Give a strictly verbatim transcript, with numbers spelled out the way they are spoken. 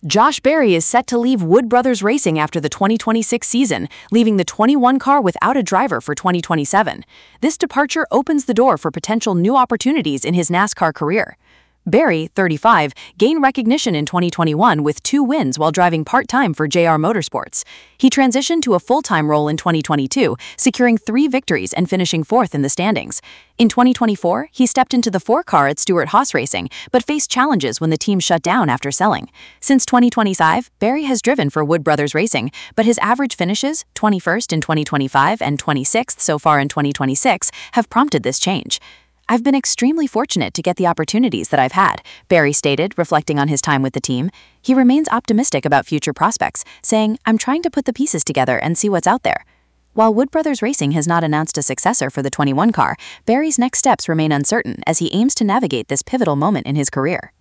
Josh Berry is set to leave Wood Brothers Racing after the twenty twenty-six season, leaving the twenty-one car without a driver for twenty twenty-seven. This departure opens the door for potential new opportunities in his NASCAR career. Berry, thirty-five, gained recognition in twenty twenty-one with two wins while driving part-time for J R Motorsports. He transitioned to a full-time role in twenty twenty-two, securing three victories and finishing fourth in the standings. In twenty twenty-four, he stepped into the four-car at Stewart-Haas Racing, but faced challenges when the team shut down after selling. Since twenty twenty-five, Berry has driven for Wood Brothers Racing, but his average finishes, twenty-first in twenty twenty-five and twenty-sixth so far in twenty twenty-six, have prompted this change. "I've been extremely fortunate to get the opportunities that I've had," Berry stated, reflecting on his time with the team. He remains optimistic about future prospects, saying, "I'm trying to put the pieces together and see what's out there." While Wood Brothers Racing has not announced a successor for the twenty-one car, Berry's next steps remain uncertain as he aims to navigate this pivotal moment in his career.